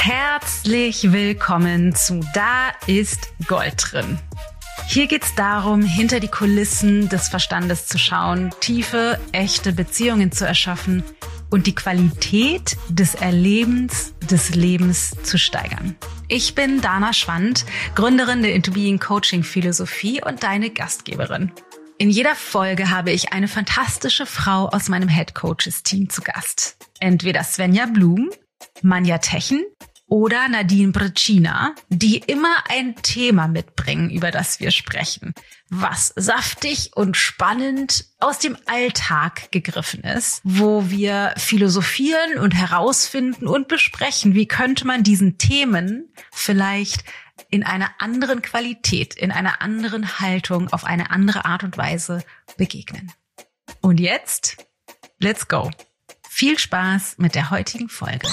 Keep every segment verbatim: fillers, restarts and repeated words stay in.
Herzlich willkommen zu Da ist Gold drin. Hier geht's darum, hinter die Kulissen des Verstandes zu schauen, tiefe, echte Beziehungen zu erschaffen und die Qualität des Erlebens des Lebens zu steigern. Ich bin Dana Schwand, Gründerin der Into Being Coaching Philosophie und deine Gastgeberin. In jeder Folge habe ich eine fantastische Frau aus meinem Head Coaches Team zu Gast. Entweder Svenja Blum, Manja Techen oder Nadine Brecina, die immer ein Thema mitbringen, über das wir sprechen, was saftig und spannend aus dem Alltag gegriffen ist, wo wir philosophieren und herausfinden und besprechen, wie könnte man diesen Themen vielleicht in einer anderen Qualität, in einer anderen Haltung, auf eine andere Art und Weise begegnen. Und jetzt, let's go! Viel Spaß mit der heutigen Folge.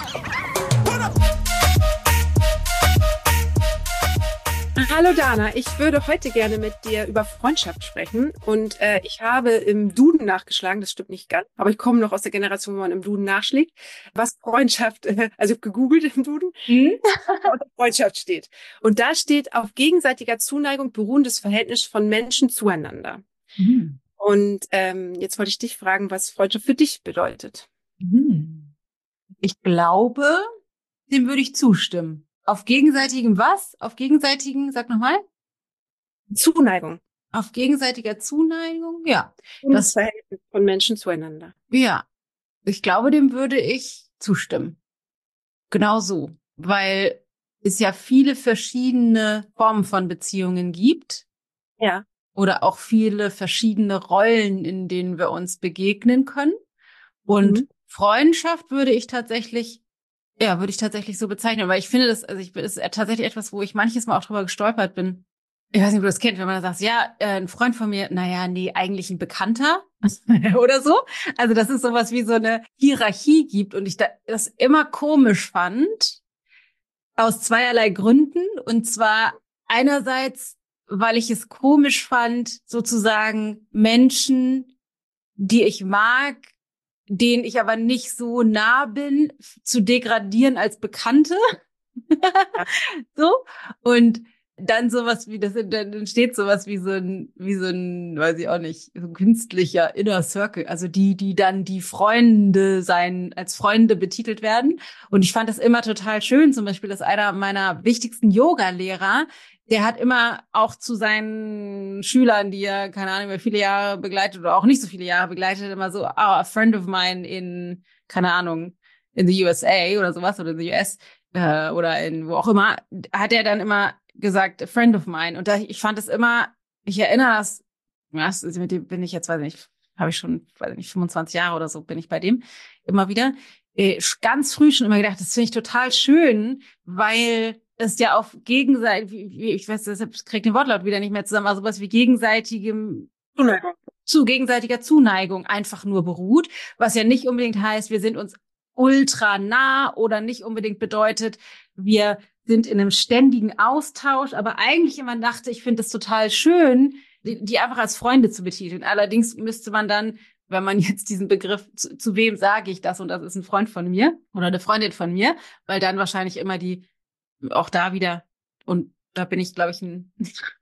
Hallo Dana, ich würde heute gerne mit dir über Freundschaft sprechen und äh, ich habe im Duden nachgeschlagen, das stimmt nicht ganz, aber ich komme noch aus der Generation, wo man im Duden nachschlägt, was Freundschaft, äh, also ich habe gegoogelt im Duden, hm? und Freundschaft steht. Und da steht auf gegenseitiger Zuneigung beruhendes Verhältnis von Menschen zueinander. Hm. Und ähm, jetzt wollte ich dich fragen, was Freundschaft für dich bedeutet. Hm. Ich glaube, dem würde ich zustimmen. Auf gegenseitigem was? Auf gegenseitigen, sag nochmal? Zuneigung. Auf gegenseitiger Zuneigung, ja. Und das Verhältnis von Menschen zueinander. Ja. Ich glaube, dem würde ich zustimmen. Genau so. Weil es ja viele verschiedene Formen von Beziehungen gibt. Ja. Oder auch viele verschiedene Rollen, in denen wir uns begegnen können. Und mhm. Freundschaft würde ich tatsächlich Ja, würde ich tatsächlich so bezeichnen, weil ich finde das, also ich das ist tatsächlich etwas, wo ich manches Mal auch drüber gestolpert bin. Ich weiß nicht, ob du das kennst, wenn man da sagt, ja, äh, ein Freund von mir, naja, nee, eigentlich ein Bekannter oder so. Also, dass es sowas wie so eine Hierarchie gibt und ich da, das immer komisch fand, aus zweierlei Gründen. Und zwar einerseits, weil ich es komisch fand, sozusagen Menschen, die ich mag, denen ich aber nicht so nah bin, zu degradieren als Bekannte. So. Und dann sowas wie, das dann entsteht sowas wie so ein, wie so ein, weiß ich auch nicht, so ein künstlicher Inner Circle. Also die, die dann die Freunde sein, als Freunde betitelt werden. Und ich fand das immer total schön. Zum Beispiel, dass einer meiner wichtigsten Yoga-Lehrer, der hat immer auch zu seinen Schülern, die er, keine Ahnung, über viele Jahre begleitet oder auch nicht so viele Jahre begleitet, immer so, oh, a friend of mine in, keine Ahnung, in the U S A oder sowas oder in the U S äh, oder in wo auch immer, hat er dann immer gesagt, a friend of mine. Und da, ich fand es immer, ich erinnere das, was, mit dem bin ich jetzt, weiß ich nicht, habe ich schon, weiß ich nicht, fünfundzwanzig Jahre oder so bin ich bei dem immer wieder. Äh, ganz früh schon immer gedacht, das finde ich total schön, weil es ja auf gegenseitig, ich weiß, deshalb kriege den Wortlaut wieder nicht mehr zusammen, aber sowas wie gegenseitigem Zuneigung. Zu gegenseitiger Zuneigung einfach nur beruht, was ja nicht unbedingt heißt, wir sind uns ultra nah oder nicht unbedingt bedeutet, wir sind in einem ständigen Austausch, aber eigentlich immer dachte, ich finde es total schön, die, die einfach als Freunde zu betiteln. Allerdings müsste man dann, wenn man jetzt diesen Begriff, zu, zu wem sage ich das und das ist ein Freund von mir oder eine Freundin von mir, weil dann wahrscheinlich immer die auch da wieder, und da bin ich, glaube ich, ein,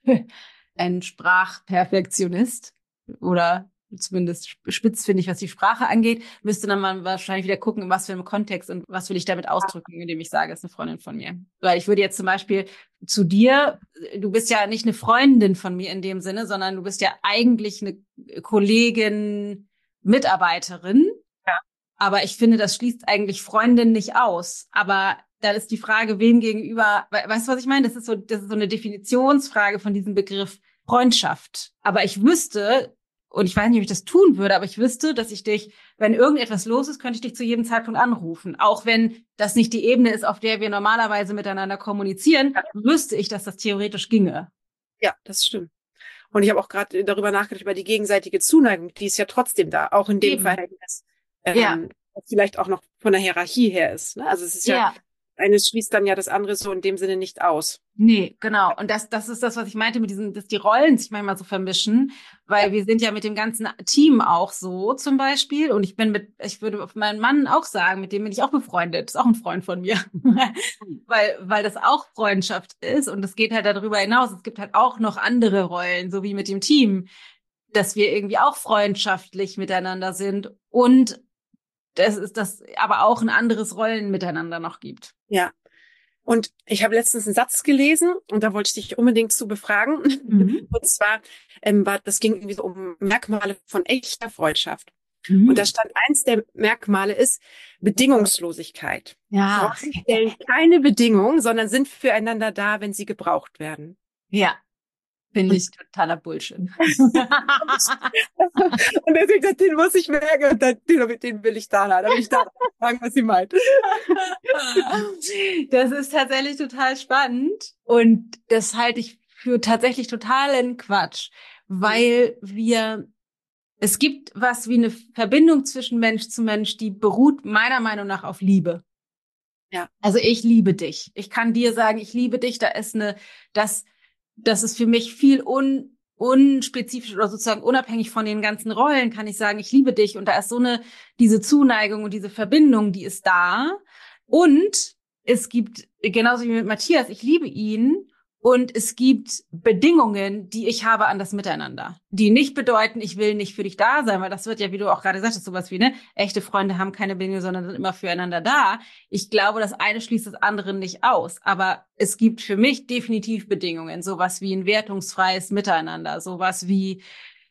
ein Sprachperfektionist oder zumindest spitz finde ich, was die Sprache angeht, müsste dann mal wahrscheinlich wieder gucken, in was für einem Kontext und was will ich damit ausdrücken, indem ich sage, es ist eine Freundin von mir. Weil ich würde jetzt zum Beispiel zu dir, du bist ja nicht eine Freundin von mir in dem Sinne, sondern du bist ja eigentlich eine Kollegin, Mitarbeiterin. Ja. Aber ich finde, das schließt eigentlich Freundin nicht aus. Aber dann ist die Frage, wem gegenüber, weißt du, was ich meine? Das ist so, das ist so eine Definitionsfrage von diesem Begriff Freundschaft. Aber ich wüsste, und ich weiß nicht, ob ich das tun würde, aber ich wüsste, dass ich dich, wenn irgendetwas los ist, könnte ich dich zu jedem Zeitpunkt anrufen. Auch wenn das nicht die Ebene ist, auf der wir normalerweise miteinander kommunizieren, ja. wüsste ich, dass das theoretisch ginge. Ja, das stimmt. Und ich habe auch gerade darüber nachgedacht, über die gegenseitige Zuneigung, die ist ja trotzdem da, auch in dem Eben. Verhältnis. Ähm, ja. Vielleicht auch noch von der Hierarchie her ist. Ne? Also es ist ja, ja eines schließt dann ja das andere so in dem Sinne nicht aus. Nee, genau. Und das, das ist das, was ich meinte mit diesem, dass die Rollen sich manchmal so vermischen, weil wir sind ja mit dem ganzen Team auch so zum Beispiel. Und ich bin mit, ich würde auf meinen Mann auch sagen, mit dem bin ich auch befreundet. Ist auch ein Freund von mir. weil, weil das auch Freundschaft ist. Und es geht halt darüber hinaus. Es gibt halt auch noch andere Rollen, so wie mit dem Team, dass wir irgendwie auch freundschaftlich miteinander sind. Und das ist das aber auch ein anderes Rollen miteinander noch gibt. Ja. Und ich habe letztens einen Satz gelesen und da wollte ich dich unbedingt zu befragen. Mhm. Und zwar, ähm, war, das ging irgendwie so um Merkmale von echter Freundschaft. Mhm. Und da stand, eins der Merkmale ist Bedingungslosigkeit. Ja. Sie stellen keine Bedingungen, sondern sind füreinander da, wenn sie gebraucht werden. Ja. Finde ich totaler Bullshit. Und deswegen gesagt, den muss ich merken und dann, den, den will ich da, da will ich da fragen, was sie meint. Das ist tatsächlich total spannend und das halte ich für tatsächlich totalen Quatsch, weil wir, es gibt was wie eine Verbindung zwischen Mensch zu Mensch, die beruht meiner Meinung nach auf Liebe. Ja. Also ich liebe dich. Ich kann dir sagen, ich liebe dich, da ist eine, das Das ist für mich viel un, unspezifisch oder sozusagen unabhängig von den ganzen Rollen, kann ich sagen, ich liebe dich. Und da ist so eine, diese Zuneigung und diese Verbindung, die ist da. Und es gibt, genauso wie mit Matthias, ich liebe ihn. Und es gibt Bedingungen, die ich habe an das Miteinander, die nicht bedeuten, ich will nicht für dich da sein, weil das wird ja, wie du auch gerade sagtest, sowas wie, ne, echte Freunde haben keine Bedingungen, sondern sind immer füreinander da. Ich glaube, das eine schließt das andere nicht aus, aber es gibt für mich definitiv Bedingungen, sowas wie ein wertungsfreies Miteinander, sowas wie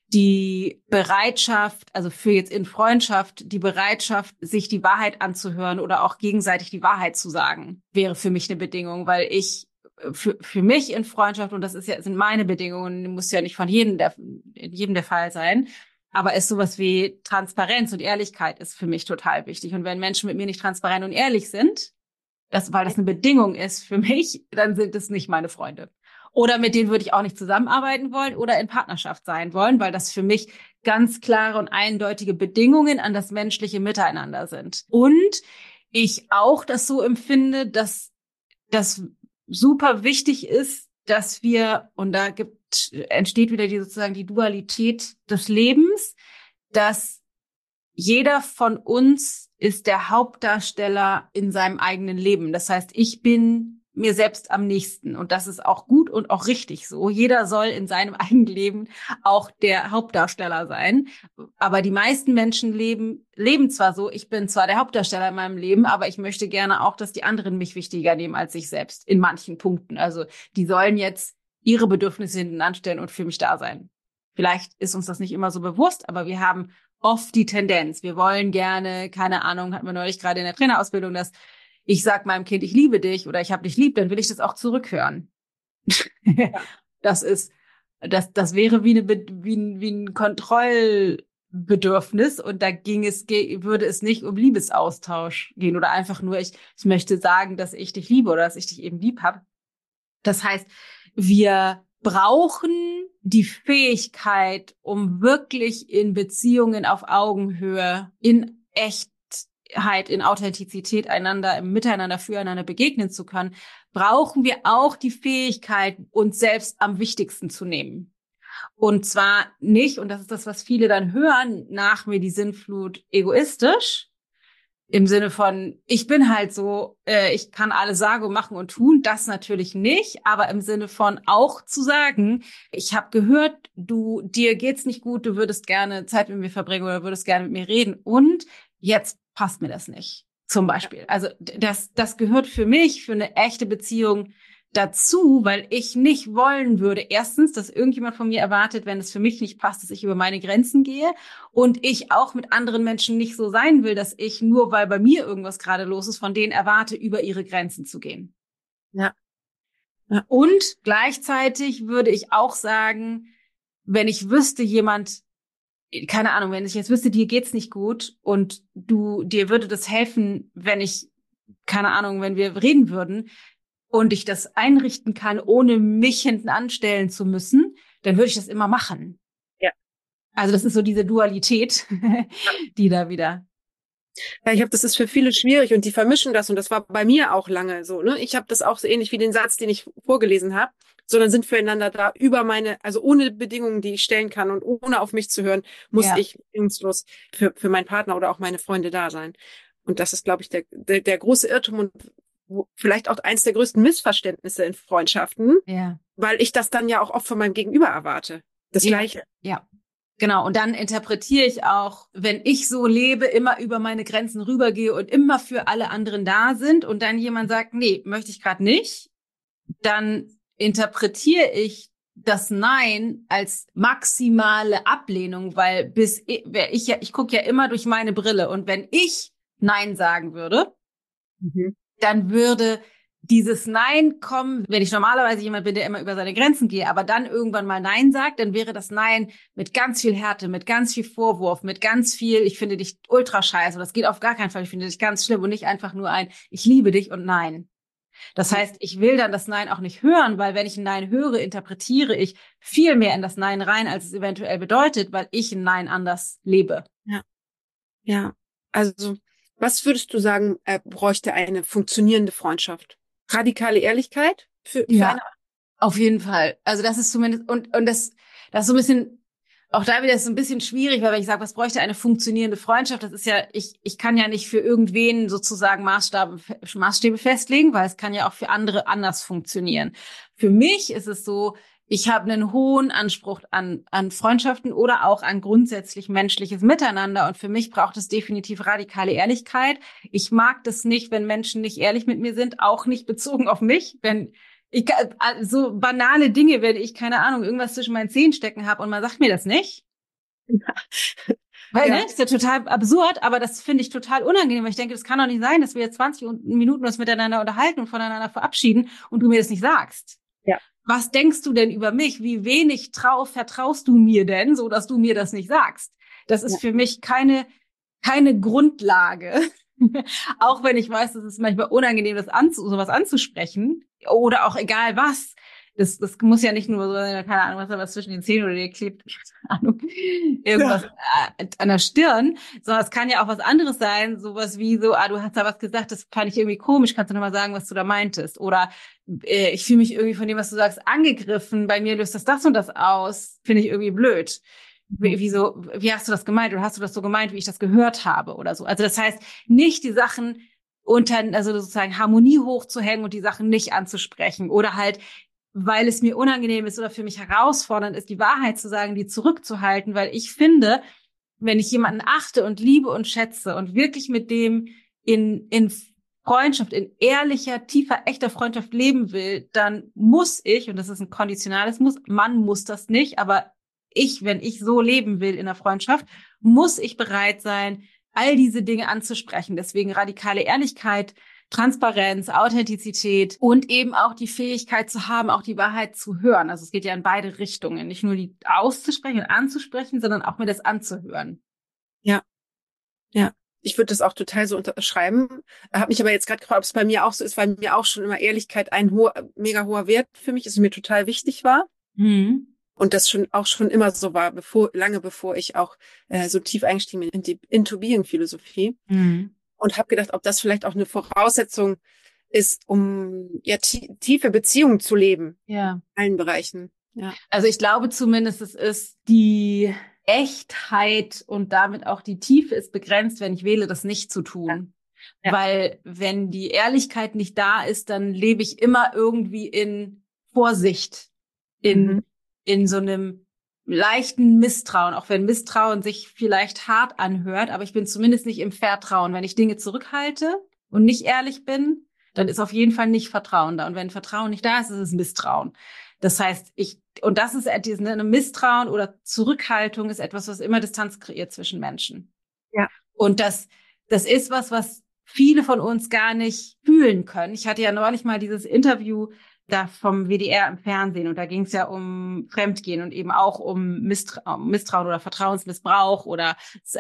die Bereitschaft, also für jetzt in Freundschaft, die Bereitschaft, sich die Wahrheit anzuhören oder auch gegenseitig die Wahrheit zu sagen, wäre für mich eine Bedingung, weil ich Für, für mich in Freundschaft, und das ist ja, sind meine Bedingungen, muss ja nicht von jedem der, in jedem der Fall sein, aber ist sowas wie Transparenz und Ehrlichkeit ist für mich total wichtig. Und wenn Menschen mit mir nicht transparent und ehrlich sind, das, weil das eine Bedingung ist für mich, dann sind es nicht meine Freunde. Oder mit denen würde ich auch nicht zusammenarbeiten wollen oder in Partnerschaft sein wollen, weil das für mich ganz klare und eindeutige Bedingungen an das menschliche Miteinander sind. Und ich auch das so empfinde, dass das super wichtig ist, dass wir, und da gibt, entsteht wieder die sozusagen die Dualität des Lebens, dass jeder von uns ist der Hauptdarsteller in seinem eigenen Leben. Das heißt, ich bin mir selbst am nächsten. Und das ist auch gut und auch richtig so. Jeder soll in seinem eigenen Leben auch der Hauptdarsteller sein. Aber die meisten Menschen leben, leben zwar so, ich bin zwar der Hauptdarsteller in meinem Leben, aber ich möchte gerne auch, dass die anderen mich wichtiger nehmen als ich selbst in manchen Punkten. Also die sollen jetzt ihre Bedürfnisse hinten anstellen und für mich da sein. Vielleicht ist uns das nicht immer so bewusst, aber wir haben oft die Tendenz. Wir wollen gerne, keine Ahnung, hatten wir neulich gerade in der Trainerausbildung, dass ich sag meinem Kind, ich liebe dich oder ich habe dich lieb, dann will ich das auch zurückhören. Ja. Das ist, das, das wäre wie eine, wie ein, wie ein Kontrollbedürfnis und da ging es, würde es nicht um Liebesaustausch gehen oder einfach nur, ich, ich möchte sagen, dass ich dich liebe oder dass ich dich eben lieb habe. Das heißt, wir brauchen die Fähigkeit, um wirklich in Beziehungen auf Augenhöhe, in echt in Authentizität einander, im Miteinander, füreinander begegnen zu können, brauchen wir auch die Fähigkeit, uns selbst am wichtigsten zu nehmen. Und zwar nicht, und das ist das, was viele dann hören, nach mir die Sinnflut egoistisch, im Sinne von, ich bin halt so, äh, ich kann alles sagen und machen und tun, das natürlich nicht, aber im Sinne von auch zu sagen, ich habe gehört, du, dir geht's nicht gut, du würdest gerne Zeit mit mir verbringen oder würdest gerne mit mir reden und jetzt passt mir das nicht, zum Beispiel. Also das, das gehört für mich, für eine echte Beziehung dazu, weil ich nicht wollen würde, erstens, dass irgendjemand von mir erwartet, wenn es für mich nicht passt, dass ich über meine Grenzen gehe und ich auch mit anderen Menschen nicht so sein will, dass ich nur, weil bei mir irgendwas gerade los ist, von denen erwarte, über ihre Grenzen zu gehen. Ja. Ja. Und gleichzeitig würde ich auch sagen, wenn ich wüsste, jemand keine Ahnung, wenn ich jetzt wüsste, dir geht's nicht gut und du, dir würde das helfen, wenn ich, keine Ahnung, wenn wir reden würden und ich das einrichten kann, ohne mich hinten anstellen zu müssen, dann würde ich das immer machen. Ja. Also das ist so diese Dualität, die da wieder. Ja, ich habe, das ist für viele schwierig und die vermischen das und das war bei mir auch lange so, ne? Ich habe das auch so ähnlich wie den Satz, den ich vorgelesen habe. sondern sind füreinander da über meine, also ohne Bedingungen, die ich stellen kann und ohne auf mich zu hören, muss Ja. ich bedingungslos für, für meinen Partner oder auch meine Freunde da sein. Und das ist, glaube ich, der, der, der große Irrtum und wo, vielleicht auch eins der größten Missverständnisse in Freundschaften, Ja. weil ich das dann ja auch oft von meinem Gegenüber erwarte. Das Ja. Gleiche. Ja. Genau, und dann interpretiere ich auch, wenn ich so lebe, immer über meine Grenzen rübergehe und immer für alle anderen da sind und dann jemand sagt, nee, möchte ich gerade nicht, dann interpretiere ich das Nein als maximale Ablehnung, weil bis ich, ich ja, ich gucke ja immer durch meine Brille und wenn ich Nein sagen würde, Mhm. dann würde dieses Nein kommen, wenn ich normalerweise jemand bin, der immer über seine Grenzen gehe, aber dann irgendwann mal Nein sagt, dann wäre das Nein mit ganz viel Härte, mit ganz viel Vorwurf, mit ganz viel, ich finde dich ultra scheiße, das geht auf gar keinen Fall, ich finde dich ganz schlimm und nicht einfach nur ein, ich liebe dich und Nein. Das heißt, ich will dann das Nein auch nicht hören, weil wenn ich ein Nein höre, interpretiere ich viel mehr in das Nein rein, als es eventuell bedeutet, weil ich ein Nein anders lebe. Ja. Ja. Also, was würdest du sagen, äh, bräuchte eine funktionierende Freundschaft? Radikale Ehrlichkeit für, für Ja, eine. auf jeden Fall. Also das ist zumindest, und, und das, das ist so ein bisschen, auch da wieder ist es ein bisschen schwierig, weil wenn ich sage, was bräuchte eine funktionierende Freundschaft, das ist ja, ich, ich kann ja nicht für irgendwen sozusagen Maßstabe, Maßstäbe festlegen, weil es kann ja auch für andere anders funktionieren. Für mich ist es so, ich habe einen hohen Anspruch an, an Freundschaften oder auch an grundsätzlich menschliches Miteinander. Und für mich braucht es definitiv radikale Ehrlichkeit. Ich mag das nicht, wenn Menschen nicht ehrlich mit mir sind, auch nicht bezogen auf mich. Wenn ich so banale Dinge, wenn ich, keine Ahnung, irgendwas zwischen meinen Zähnen stecken habe und man sagt mir das nicht. Weil, Ja. ne, ist ja total absurd, aber das finde ich total unangenehm, weil ich denke, das kann doch nicht sein, dass wir jetzt zwanzig Minuten uns miteinander unterhalten und voneinander verabschieden und du mir das nicht sagst. Ja. Was denkst du denn über mich? Wie wenig trau vertraust du mir denn, so dass du mir das nicht sagst? Das ist Ja. für mich keine, keine Grundlage. Auch wenn ich weiß, dass es manchmal unangenehm ist, anzu sowas anzusprechen oder auch egal was. Das, das muss ja nicht nur so sein, keine Ahnung, was da was zwischen den Zähnen oder dir klebt, keine Ahnung, irgendwas ja. an der Stirn, sondern es kann ja auch was anderes sein, sowas wie so, ah, du hast da was gesagt, das fand ich irgendwie komisch, kannst du nochmal sagen, was du da meintest? Oder äh, ich fühle mich irgendwie von dem, was du sagst, angegriffen, bei mir löst das das und das aus, finde ich irgendwie blöd. Wie, wie, so, wie hast du das gemeint oder hast du das so gemeint, wie ich das gehört habe oder so? Also das heißt, nicht die Sachen unter, also sozusagen Harmonie hochzuhängen und die Sachen nicht anzusprechen oder halt, weil es mir unangenehm ist oder für mich herausfordernd ist, die Wahrheit zu sagen, die zurückzuhalten, weil ich finde, wenn ich jemanden achte und liebe und schätze und wirklich mit dem in, in Freundschaft, in ehrlicher, tiefer, echter Freundschaft leben will, dann muss ich, und das ist ein konditionales Muss, man muss das nicht, aber ich, wenn ich so leben will in der Freundschaft, muss ich bereit sein, all diese Dinge anzusprechen. Deswegen radikale Ehrlichkeit, Transparenz, Authentizität und eben auch die Fähigkeit zu haben, auch die Wahrheit zu hören. Also es geht ja in beide Richtungen. Nicht nur die auszusprechen und anzusprechen, sondern auch mir das anzuhören. Ja, ja. Ich würde das auch total so unterschreiben. Habe mich aber jetzt gerade gefragt, ob es bei mir auch so ist, weil mir auch schon immer Ehrlichkeit ein hoher, mega hoher Wert für mich ist und mir total wichtig war. Mhm. Und das schon auch schon immer so war, bevor lange bevor ich auch äh, so tief eingestiegen bin in die Into-Being-Philosophie. Mhm. Und habe gedacht, ob das vielleicht auch eine Voraussetzung ist, um ja tiefe Beziehungen zu leben. Ja. In allen Bereichen. Ja. Also ich glaube zumindest, es ist die Echtheit und damit auch die Tiefe ist begrenzt, wenn ich wähle, das nicht zu tun. Ja. Weil wenn die Ehrlichkeit nicht da ist, dann lebe ich immer irgendwie in Vorsicht, in, mhm. in so einem leichten Misstrauen, auch wenn Misstrauen sich vielleicht hart anhört, aber ich bin zumindest nicht im Vertrauen. Wenn ich Dinge zurückhalte und nicht ehrlich bin, dann ist auf jeden Fall nicht Vertrauen da. Und wenn Vertrauen nicht da ist, ist es Misstrauen. Das heißt, ich, und das ist eine Misstrauen oder Zurückhaltung ist etwas, was immer Distanz kreiert zwischen Menschen. Ja. Und das, das ist was, was viele von uns gar nicht fühlen können. Ich hatte ja neulich mal dieses Interview da vom W D R im Fernsehen und da ging es ja um Fremdgehen und eben auch um Mistra- Misstrauen oder Vertrauensmissbrauch oder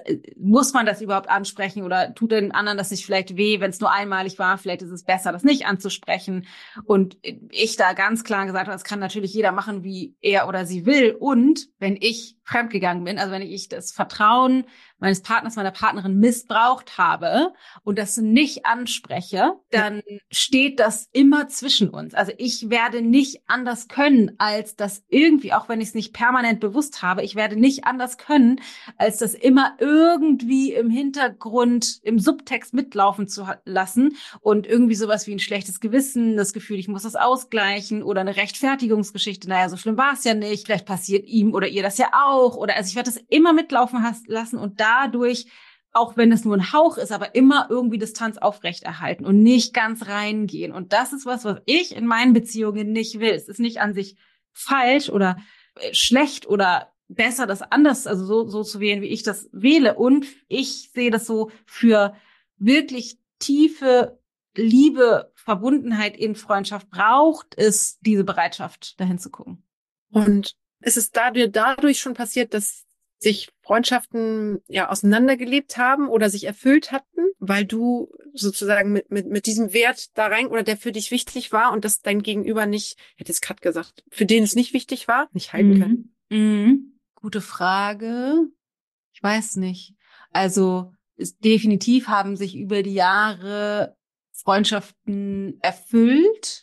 muss man das überhaupt ansprechen oder tut den anderen das nicht vielleicht weh, wenn es nur einmalig war, vielleicht ist es besser, das nicht anzusprechen. Und ich da ganz klar gesagt habe, das kann natürlich jeder machen, wie er oder sie will. Und wenn ich fremdgegangen bin, also wenn ich das Vertrauen meines Partners, meiner Partnerin missbraucht habe und das nicht anspreche, dann steht das immer zwischen uns. Also ich werde nicht anders können, als das irgendwie, auch wenn ich es nicht permanent bewusst habe, ich werde nicht anders können, als das immer irgendwie im Hintergrund, im Subtext mitlaufen zu lassen und irgendwie sowas wie ein schlechtes Gewissen, das Gefühl, ich muss das ausgleichen oder eine Rechtfertigungsgeschichte, naja, so schlimm war es ja nicht, vielleicht passiert ihm oder ihr das ja auch oder also ich werde das immer mitlaufen lassen und dadurch, auch wenn es nur ein Hauch ist, aber immer irgendwie Distanz aufrechterhalten und nicht ganz reingehen. Und das ist was, was ich in meinen Beziehungen nicht will. Es ist nicht an sich falsch oder schlecht oder besser, das anders, also so, so zu wählen, wie ich das wähle. Und ich sehe das so für wirklich tiefe Liebe, Verbundenheit in Freundschaft braucht es diese Bereitschaft, dahin zu gucken. Und ist es dadurch, dadurch schon passiert, dass sich Freundschaften ja auseinandergelebt haben oder sich erfüllt hatten, weil du sozusagen mit mit mit diesem Wert da rein oder der für dich wichtig war und das dein Gegenüber nicht, ich hätte jetzt gerade gesagt, für den es nicht wichtig war, nicht halten mhm. können? Mhm. Gute Frage. Ich weiß nicht. Also es, definitiv haben sich über die Jahre Freundschaften erfüllt.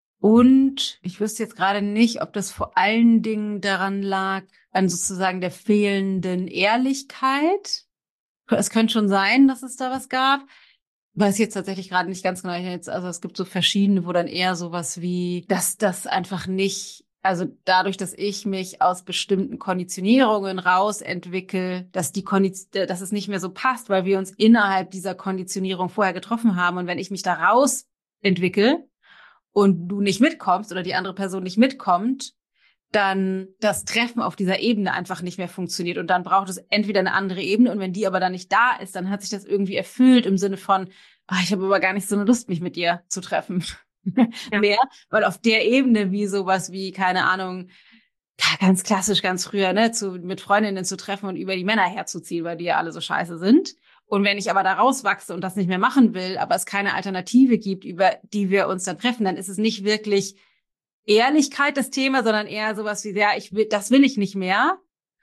Und ich wüsste jetzt gerade nicht, ob das vor allen Dingen daran lag, an sozusagen der fehlenden Ehrlichkeit. Es könnte schon sein, dass es da was gab. Weiß jetzt tatsächlich gerade nicht ganz genau. Jetzt, also es gibt so verschiedene, wo dann eher sowas wie, dass das einfach nicht, also dadurch, dass ich mich aus bestimmten Konditionierungen rausentwickle, dass die Kondition, dass es nicht mehr so passt, weil wir uns innerhalb dieser Konditionierung vorher getroffen haben. Und wenn ich mich da rausentwickle, und du nicht mitkommst oder die andere Person nicht mitkommt, dann das Treffen auf dieser Ebene einfach nicht mehr funktioniert. Und dann braucht es entweder eine andere Ebene. Und wenn die aber dann nicht da ist, dann hat sich das irgendwie erfüllt im Sinne von, ach, ich habe aber gar nicht so eine Lust, mich mit dir zu treffen. Ja. Mehr, weil auf der Ebene wie sowas wie, keine Ahnung, ganz klassisch, ganz früher, ne, zu, mit Freundinnen zu treffen und über die Männer herzuziehen, weil die ja alle so scheiße sind. Und wenn ich aber da rauswachse und das nicht mehr machen will, aber es keine Alternative gibt, über die wir uns dann treffen, dann ist es nicht wirklich Ehrlichkeit das Thema, sondern eher sowas wie, ja, ich will, das will ich nicht mehr.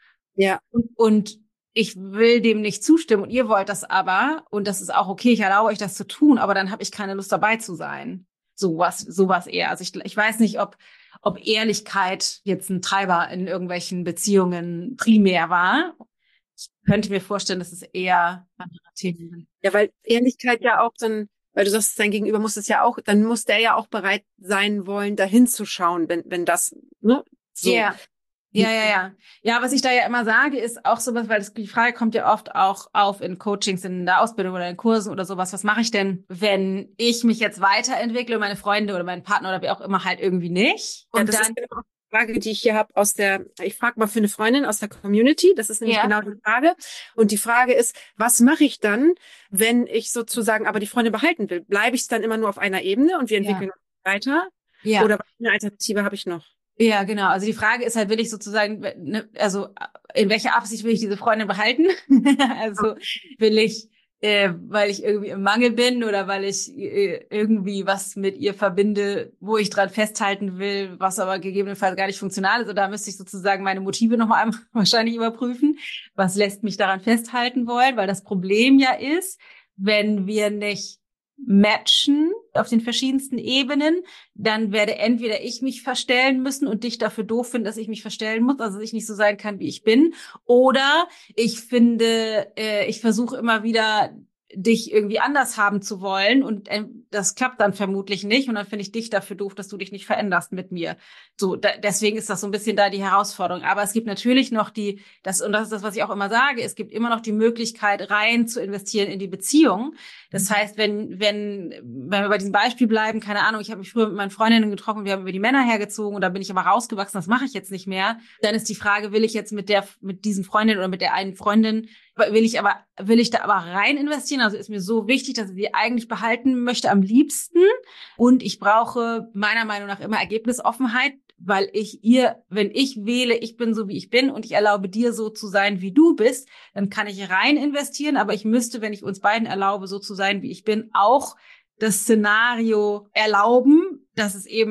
Ja. Und, und ich will dem nicht zustimmen und ihr wollt das aber und das ist auch okay, ich erlaube euch das zu tun, aber dann habe ich keine Lust dabei zu sein. Sowas, sowas eher. Also ich, ich weiß nicht, ob, ob Ehrlichkeit jetzt ein Treiber in irgendwelchen Beziehungen primär war. Ich könnte mir vorstellen, dass es eher andere Themen sind. Ja, weil Ehrlichkeit ja auch dann, weil du sagst, dein Gegenüber muss es ja auch, dann muss der ja auch bereit sein wollen, da hinzuschauen, wenn, wenn das, ne? So. Yeah. Ja, ja, ja. Ja, was ich da ja immer sage, ist auch sowas, weil das, die Frage kommt ja oft auch auf in Coachings, in der Ausbildung oder in Kursen oder sowas. Was mache ich denn, wenn ich mich jetzt weiterentwickle und meine Freunde oder meinen Partner oder wie auch immer halt irgendwie nicht? Und ja, das dann ist genau die Frage, die ich hier habe aus der, ich frage mal für eine Freundin aus der Community, das ist nämlich ja. genau die Frage. Und die Frage ist, was mache ich dann, wenn ich sozusagen aber die Freundin behalten will? Bleibe ich dann immer nur auf einer Ebene und wir entwickeln ja. weiter? Ja. Oder eine Alternative habe ich noch? Ja, genau. Also die Frage ist halt, will ich sozusagen, ne, also in welcher Absicht will ich diese Freundin behalten? Also will ich, äh, weil ich irgendwie im Mangel bin oder weil ich äh, irgendwie was mit ihr verbinde, wo ich dran festhalten will, was aber gegebenenfalls gar nicht funktional ist. Oder da müsste ich sozusagen meine Motive nochmal einmal wahrscheinlich überprüfen. Was lässt mich daran festhalten wollen? Weil das Problem ja ist, wenn wir nicht matchen auf den verschiedensten Ebenen, dann werde entweder ich mich verstellen müssen und dich dafür doof finden, dass ich mich verstellen muss, also dass ich nicht so sein kann, wie ich bin, oder ich finde, äh, ich versuche immer wieder dich irgendwie anders haben zu wollen und äh, das klappt dann vermutlich nicht und dann finde ich dich dafür doof, dass du dich nicht veränderst mit mir. So, da, deswegen ist das so ein bisschen da die Herausforderung. Aber es gibt natürlich noch die, das und das ist das, was ich auch immer sage, es gibt immer noch die Möglichkeit, rein zu investieren in die Beziehung. Das heißt, wenn wenn wenn wir bei diesem Beispiel bleiben, keine Ahnung, ich habe mich früher mit meinen Freundinnen getroffen, wir haben über die Männer hergezogen und da bin ich aber rausgewachsen, das mache ich jetzt nicht mehr. Dann ist die Frage, will ich jetzt mit der mit diesen Freundinnen oder mit der einen Freundin, will ich aber will ich da aber rein investieren? Also ist mir so wichtig, dass ich sie eigentlich behalten möchte am liebsten und ich brauche meiner Meinung nach immer Ergebnisoffenheit, weil ich ihr, wenn ich wähle, ich bin so, wie ich bin und ich erlaube dir so zu sein, wie du bist, dann kann ich rein investieren, aber ich müsste, wenn ich uns beiden erlaube, so zu sein, wie ich bin, auch das Szenario erlauben, dass es eben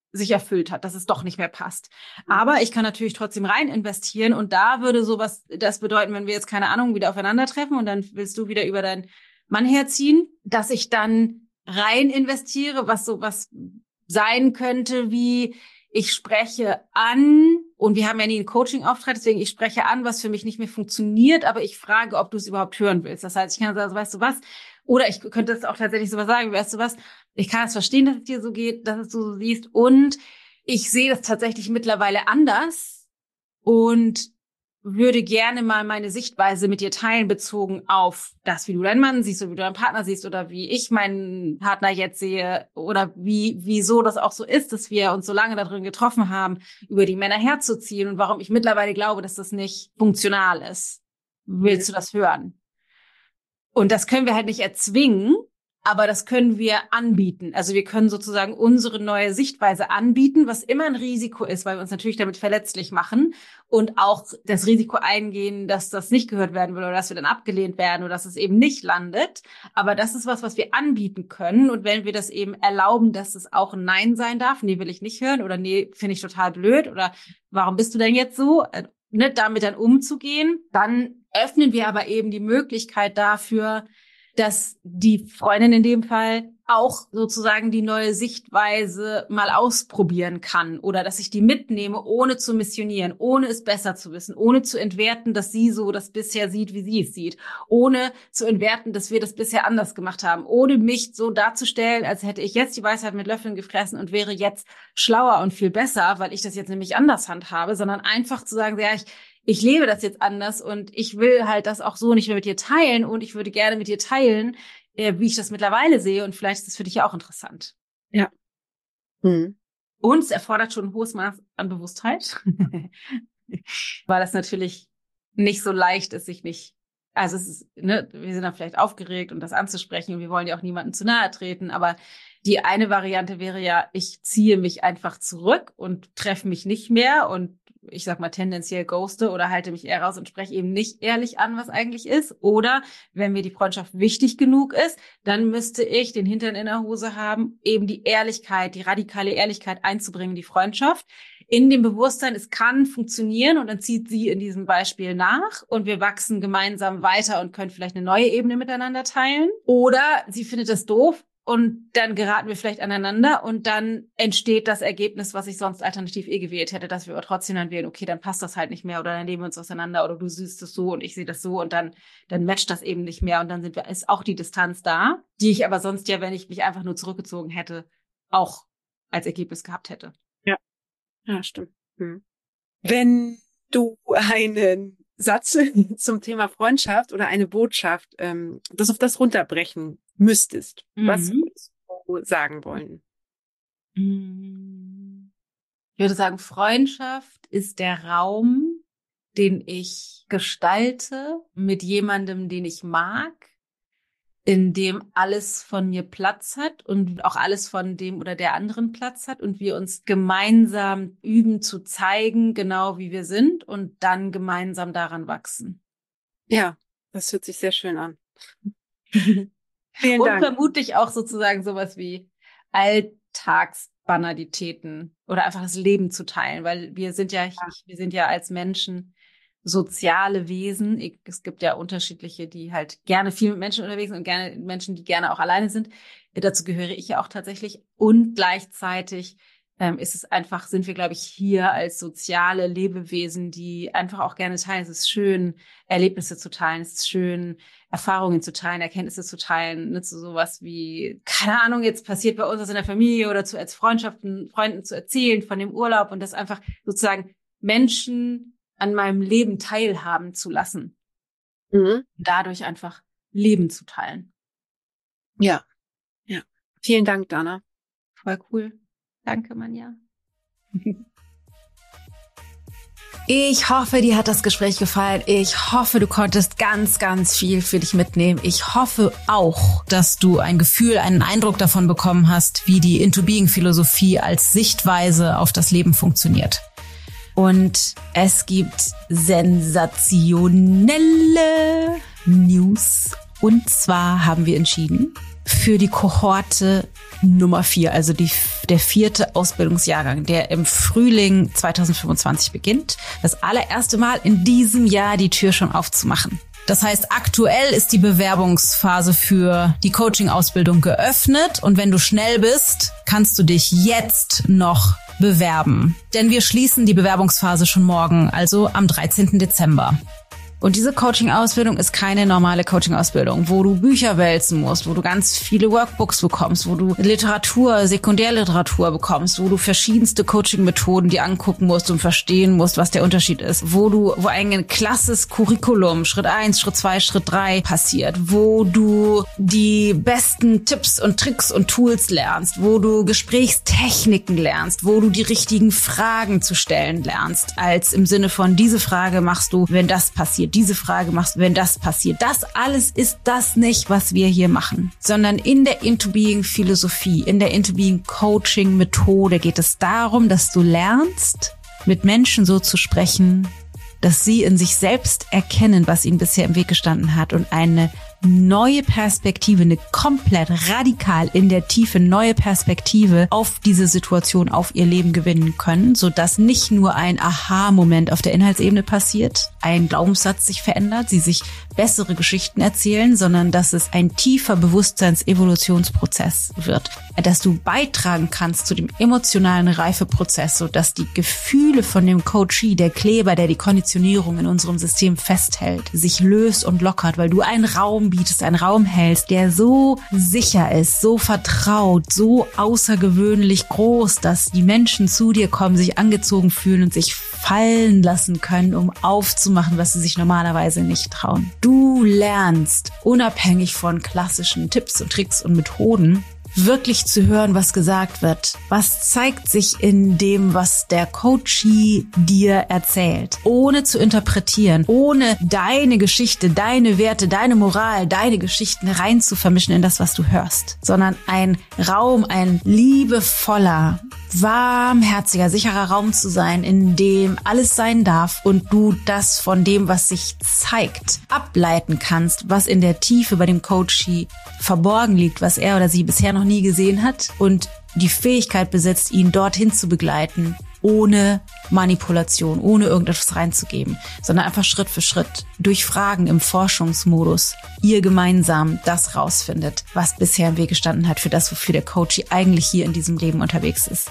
sich erfüllt hat, dass es doch nicht mehr passt. Aber ich kann natürlich trotzdem rein investieren und da würde sowas das bedeuten, wenn wir jetzt, keine Ahnung, wieder aufeinandertreffen und dann willst du wieder über deinen Mann herziehen, dass ich dann rein investiere, was so was sein könnte wie ich spreche an und wir haben ja nie einen Coaching-Auftrag, deswegen ich spreche an, was für mich nicht mehr funktioniert, aber ich frage, ob du es überhaupt hören willst. Das heißt, ich kann sagen, weißt du was? Oder ich könnte es auch tatsächlich sowas sagen, weißt du was? Ich kann es verstehen, dass es dir so geht, dass es du so siehst und ich sehe das tatsächlich mittlerweile anders und würde gerne mal meine Sichtweise mit dir teilen, bezogen auf das, wie du deinen Mann siehst oder wie du deinen Partner siehst oder wie ich meinen Partner jetzt sehe oder wie wieso das auch so ist, dass wir uns so lange darin getroffen haben, über die Männer herzuziehen und warum ich mittlerweile glaube, dass das nicht funktional ist. Willst du das hören? Und das können wir halt nicht erzwingen, aber das können wir anbieten. Also wir können sozusagen unsere neue Sichtweise anbieten, was immer ein Risiko ist, weil wir uns natürlich damit verletzlich machen und auch das Risiko eingehen, dass das nicht gehört werden will oder dass wir dann abgelehnt werden oder dass es eben nicht landet. Aber das ist was, was wir anbieten können. Und wenn wir das eben erlauben, dass es auch ein Nein sein darf, nee, will ich nicht hören oder nee, finde ich total blöd oder warum bist du denn jetzt so? Ne, damit dann umzugehen, dann öffnen wir aber eben die Möglichkeit dafür, dass die Freundin in dem Fall auch sozusagen die neue Sichtweise mal ausprobieren kann oder dass ich die mitnehme, ohne zu missionieren, ohne es besser zu wissen, ohne zu entwerten, dass sie so das bisher sieht, wie sie es sieht, ohne zu entwerten, dass wir das bisher anders gemacht haben, ohne mich so darzustellen, als hätte ich jetzt die Weisheit mit Löffeln gefressen und wäre jetzt schlauer und viel besser, weil ich das jetzt nämlich anders handhabe, sondern einfach zu sagen, ja, ich Ich lebe das jetzt anders und ich will halt das auch so nicht mehr mit dir teilen und ich würde gerne mit dir teilen, äh, wie ich das mittlerweile sehe und vielleicht ist das für dich ja auch interessant. Ja. Hm. Und es erfordert schon ein hohes Maß an Bewusstheit, weil das natürlich nicht so leicht ist, sich nicht, also es ist, ne, wir sind dann vielleicht aufgeregt und das anzusprechen und wir wollen ja auch niemandem zu nahe treten, aber die eine Variante wäre ja, ich ziehe mich einfach zurück und treffe mich nicht mehr und ich sag mal tendenziell ghoste oder halte mich eher raus und spreche eben nicht ehrlich an, was eigentlich ist. Oder wenn mir die Freundschaft wichtig genug ist, dann müsste ich den Hintern in der Hose haben, eben die Ehrlichkeit, die radikale Ehrlichkeit einzubringen in die Freundschaft. In dem Bewusstsein, es kann funktionieren und dann zieht sie in diesem Beispiel nach und wir wachsen gemeinsam weiter und können vielleicht eine neue Ebene miteinander teilen. Oder sie findet das doof. Und dann geraten wir vielleicht aneinander und dann entsteht das Ergebnis, was ich sonst alternativ eh gewählt hätte, dass wir aber trotzdem dann wählen, okay, dann passt das halt nicht mehr oder dann nehmen wir uns auseinander oder du siehst es so und ich sehe das so und dann dann matcht das eben nicht mehr und dann sind wir ist auch die Distanz da, die ich aber sonst ja, wenn ich mich einfach nur zurückgezogen hätte, auch als Ergebnis gehabt hätte. Ja, ja, stimmt. Hm. Wenn du einen Satz zum Thema Freundschaft oder eine Botschaft, ähm, das auf das runterbrechen müsstest, mhm. was würdest du sagen wollen? Ich würde sagen, Freundschaft ist der Raum, den ich gestalte mit jemandem, den ich mag, in dem alles von mir Platz hat und auch alles von dem oder der anderen Platz hat und wir uns gemeinsam üben zu zeigen, genau wie wir sind und dann gemeinsam daran wachsen. Ja, das hört sich sehr schön an. Vielen Dank. Und vermutlich auch sozusagen sowas wie Alltagsbanalitäten oder einfach das Leben zu teilen, weil wir sind ja, ja. wir sind ja als Menschen soziale Wesen. Es gibt ja unterschiedliche, die halt gerne viel mit Menschen unterwegs sind und gerne Menschen, die gerne auch alleine sind. Dazu gehöre ich ja auch tatsächlich. Und gleichzeitig ähm, ist es einfach, sind wir, glaube ich, hier als soziale Lebewesen, die einfach auch gerne teilen. Es ist schön, Erlebnisse zu teilen. Es ist schön, Erfahrungen zu teilen, Erkenntnisse zu teilen. Ne, so sowas wie, keine Ahnung, jetzt passiert bei uns das in der Familie oder zu als Freundschaften, Freunden zu erzählen von dem Urlaub und das einfach sozusagen Menschen an meinem Leben teilhaben zu lassen. Mhm. Dadurch einfach Leben zu teilen. Ja, ja. Vielen Dank, Dana. Voll cool. Danke, Manja. Ich hoffe, dir hat das Gespräch gefallen. Ich hoffe, du konntest ganz, ganz viel für dich mitnehmen. Ich hoffe auch, dass du ein Gefühl, einen Eindruck davon bekommen hast, wie die Into-Being-Philosophie als Sichtweise auf das Leben funktioniert. Und es gibt sensationelle News. Und zwar haben wir entschieden, für die Kohorte Nummer vier, also die, der vierte Ausbildungsjahrgang, der im Frühling zweitausendfünfundzwanzig beginnt. Das allererste Mal in diesem Jahr die Tür schon aufzumachen. Das heißt, aktuell ist die Bewerbungsphase für die Coaching-Ausbildung geöffnet und wenn du schnell bist, kannst du dich jetzt noch bewerben. Denn wir schließen die Bewerbungsphase schon morgen, also am dreizehnten Dezember. Und diese Coaching-Ausbildung ist keine normale Coaching-Ausbildung, wo du Bücher wälzen musst, wo du ganz viele Workbooks bekommst, wo du Literatur, Sekundärliteratur bekommst, wo du verschiedenste Coaching-Methoden dir angucken musst und verstehen musst, was der Unterschied ist, wo du, wo ein klasses Curriculum, Schritt eins, Schritt zwei, Schritt drei passiert, wo du die besten Tipps und Tricks und Tools lernst, wo du Gesprächstechniken lernst, wo du die richtigen Fragen zu stellen lernst, als im Sinne von, diese Frage machst du, wenn das passiert. Diese Frage machst du, wenn das passiert. Das alles ist das nicht, was wir hier machen, sondern in der Into-Being-Philosophie, in der Into-Being-Coaching-Methode geht es darum, dass du lernst, mit Menschen so zu sprechen, dass sie in sich selbst erkennen, was ihnen bisher im Weg gestanden hat und eine neue Perspektive, eine komplett radikal in der Tiefe neue Perspektive auf diese Situation, auf ihr Leben gewinnen können, sodass nicht nur ein Aha-Moment auf der Inhaltsebene passiert, ein Glaubenssatz sich verändert, sie sich bessere Geschichten erzählen, sondern dass es ein tiefer Bewusstseins-Evolutionsprozess wird, dass du beitragen kannst zu dem emotionalen Reifeprozess, sodass die Gefühle von dem Coachee, der Kleber, der die Konditionierung in unserem System festhält, sich löst und lockert, weil du einen Raum bietest, einen Raum hältst, der so sicher ist, so vertraut, so außergewöhnlich groß, dass die Menschen zu dir kommen, sich angezogen fühlen und sich fallen lassen können, um aufzumachen, was sie sich normalerweise nicht trauen. Du lernst, unabhängig von klassischen Tipps und Tricks und Methoden, wirklich zu hören, was gesagt wird. Was zeigt sich in dem, was der Coachee dir erzählt? Ohne zu interpretieren, ohne deine Geschichte, deine Werte, deine Moral, deine Geschichten rein zu vermischen in das, was du hörst. Sondern ein Raum, ein liebevoller, warmherziger, sicherer Raum zu sein, in dem alles sein darf und du das von dem, was sich zeigt, ableiten kannst, was in der Tiefe bei dem Coachee verborgen liegt, was er oder sie bisher noch nie gesehen hat und die Fähigkeit besitzt, ihn dorthin zu begleiten, ohne Manipulation, ohne irgendetwas reinzugeben, sondern einfach Schritt für Schritt durch Fragen im Forschungsmodus ihr gemeinsam das rausfindet, was bisher im Weg gestanden hat für das, wofür der Coachee eigentlich hier in diesem Leben unterwegs ist.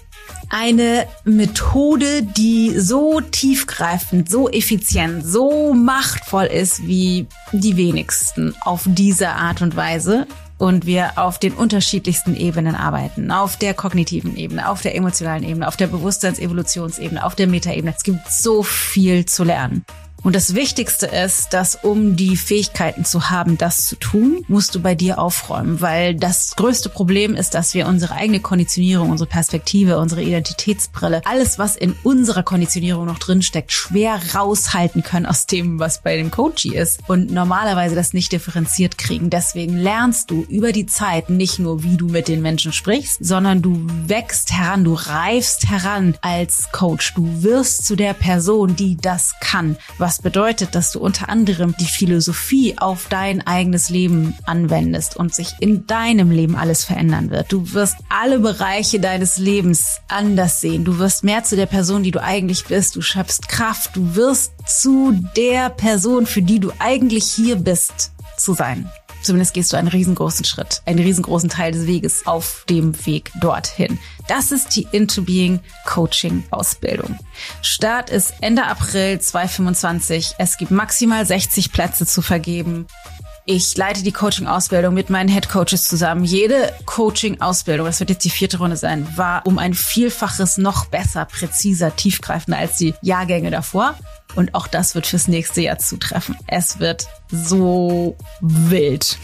Eine Methode, die so tiefgreifend, so effizient, so machtvoll ist wie die wenigsten auf diese Art und Weise und wir auf den unterschiedlichsten Ebenen arbeiten. Auf der kognitiven Ebene, auf der emotionalen Ebene, auf der Bewusstseins-Evolutionsebene, auf der Metaebene. Es gibt so viel zu lernen. Und das Wichtigste ist, dass um die Fähigkeiten zu haben, das zu tun, musst du bei dir aufräumen, weil das größte Problem ist, dass wir unsere eigene Konditionierung, unsere Perspektive, unsere Identitätsbrille, alles, was in unserer Konditionierung noch drinsteckt, schwer raushalten können aus dem, was bei dem Coachee ist und normalerweise das nicht differenziert kriegen. Deswegen lernst du über die Zeit nicht nur, wie du mit den Menschen sprichst, sondern du wächst heran, du reifst heran als Coach. Du wirst zu der Person, die das kann, was bedeutet, dass du unter anderem die Philosophie auf dein eigenes Leben anwendest und sich in deinem Leben alles verändern wird. Du wirst alle Bereiche deines Lebens anders sehen. Du wirst mehr zu der Person, die du eigentlich bist. Du schöpfst Kraft. Du wirst zu der Person, für die du eigentlich hier bist, zu sein. Zumindest gehst du einen riesengroßen Schritt, einen riesengroßen Teil des Weges auf dem Weg dorthin. Das ist die Into-Being Coaching Ausbildung. Start ist Ende April zweitausendfünfundzwanzig. Es gibt maximal sechzig Plätze zu vergeben. Ich leite die Coaching-Ausbildung mit meinen Head-Coaches zusammen. Jede Coaching-Ausbildung, das wird jetzt die vierte Runde sein, war um ein Vielfaches noch besser, präziser, tiefgreifender als die Jahrgänge davor. Und auch das wird fürs nächste Jahr zutreffen. Es wird so wild,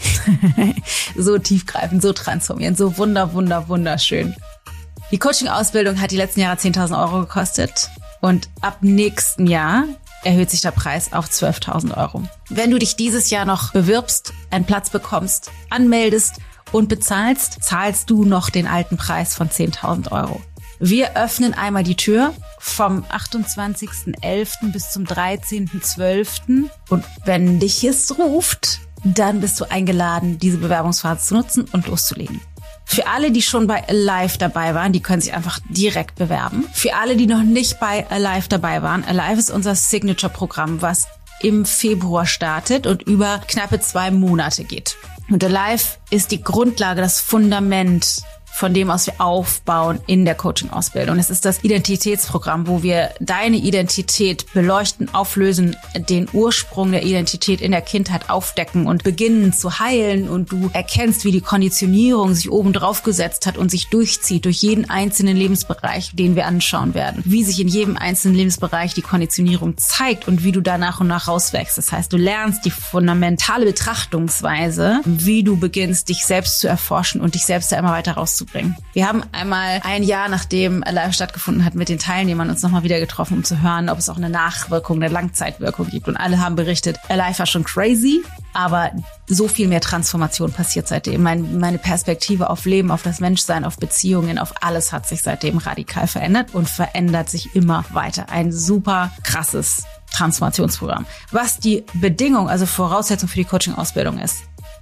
so tiefgreifend, so transformierend, so wunder, wunder, wunderschön. Die Coaching-Ausbildung hat die letzten Jahre zehntausend Euro gekostet und ab nächsten Jahr erhöht sich der Preis auf zwölftausend Euro. Wenn du dich dieses Jahr noch bewirbst, einen Platz bekommst, anmeldest und bezahlst, zahlst du noch den alten Preis von zehntausend Euro. Wir öffnen einmal die Tür vom achtundzwanzigsten elften bis zum dreizehnten zwölften Und wenn dich es ruft, dann bist du eingeladen, diese Bewerbungsphase zu nutzen und loszulegen. Für alle, die schon bei Alive dabei waren, die können sich einfach direkt bewerben. Für alle, die noch nicht bei Alive dabei waren, Alive ist unser Signature-Programm, was im Februar startet und über knappe zwei Monate geht. Und Alive ist die Grundlage, das Fundament von dem aus wir aufbauen in der Coaching-Ausbildung. Es ist das Identitätsprogramm, wo wir deine Identität beleuchten, auflösen, den Ursprung der Identität in der Kindheit aufdecken und beginnen zu heilen, und du erkennst, wie die Konditionierung sich oben drauf gesetzt hat und sich durchzieht durch jeden einzelnen Lebensbereich, den wir anschauen werden. Wie sich in jedem einzelnen Lebensbereich die Konditionierung zeigt und wie du da nach und nach rauswächst. Das heißt, du lernst die fundamentale Betrachtungsweise, wie du beginnst, dich selbst zu erforschen und dich selbst da immer weiter rauszubringen. Wir haben einmal ein Jahr, nachdem Alive stattgefunden hat, mit den Teilnehmern uns nochmal wieder getroffen, um zu hören, ob es auch eine Nachwirkung, eine Langzeitwirkung gibt. Und alle haben berichtet, Alive war schon crazy, aber so viel mehr Transformation passiert seitdem. Mein, meine Perspektive auf Leben, auf das Menschsein, auf Beziehungen, auf alles hat sich seitdem radikal verändert und verändert sich immer weiter. Ein super krasses Transformationsprogramm. Was die Bedingung, also Voraussetzung für die Coaching-Ausbildung ist.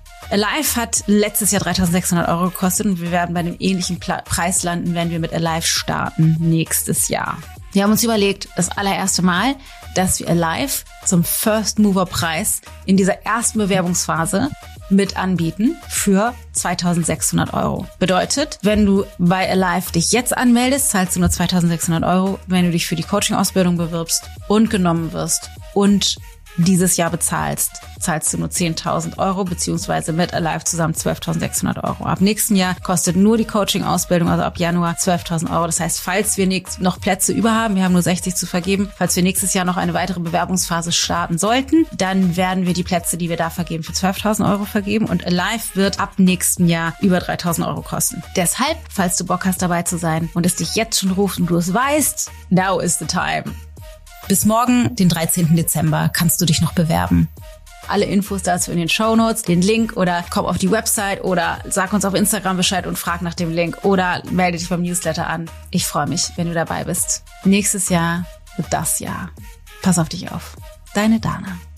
Alive hat letztes Jahr dreitausendsechshundert Euro gekostet und wir werden bei einem ähnlichen Pla- Preis landen, wenn wir mit Alive starten nächstes Jahr. Wir haben uns überlegt, das allererste Mal, dass wir Alive zum First Mover Preis in dieser ersten Bewerbungsphase mit anbieten für zweitausendsechshundert Euro. Bedeutet, wenn du bei Alive dich jetzt anmeldest, zahlst du nur zweitausendsechshundert Euro. Wenn du dich für die Coaching-Ausbildung bewirbst und genommen wirst und dieses Jahr bezahlst, zahlst du nur zehntausend Euro, beziehungsweise mit Alive zusammen zwölftausendsechshundert Euro. Ab nächsten Jahr kostet nur die Coaching-Ausbildung, also ab Januar zwölftausend Euro. Das heißt, falls wir noch Plätze über haben, wir haben nur sechzig zu vergeben, falls wir nächstes Jahr noch eine weitere Bewerbungsphase starten sollten, dann werden wir die Plätze, die wir da vergeben, für zwölftausend Euro vergeben, und Alive wird ab nächsten Jahr über dreitausend Euro kosten. Deshalb, falls du Bock hast, dabei zu sein und es dich jetzt schon ruft und du es weißt, now is the time. Bis morgen, den dreizehnten Dezember, kannst du dich noch bewerben. Alle Infos dazu in den Shownotes, den Link, oder komm auf die Website oder sag uns auf Instagram Bescheid und frag nach dem Link oder melde dich beim Newsletter an. Ich freue mich, wenn du dabei bist. Nächstes Jahr wird das Jahr. Pass auf dich auf. Deine Dana.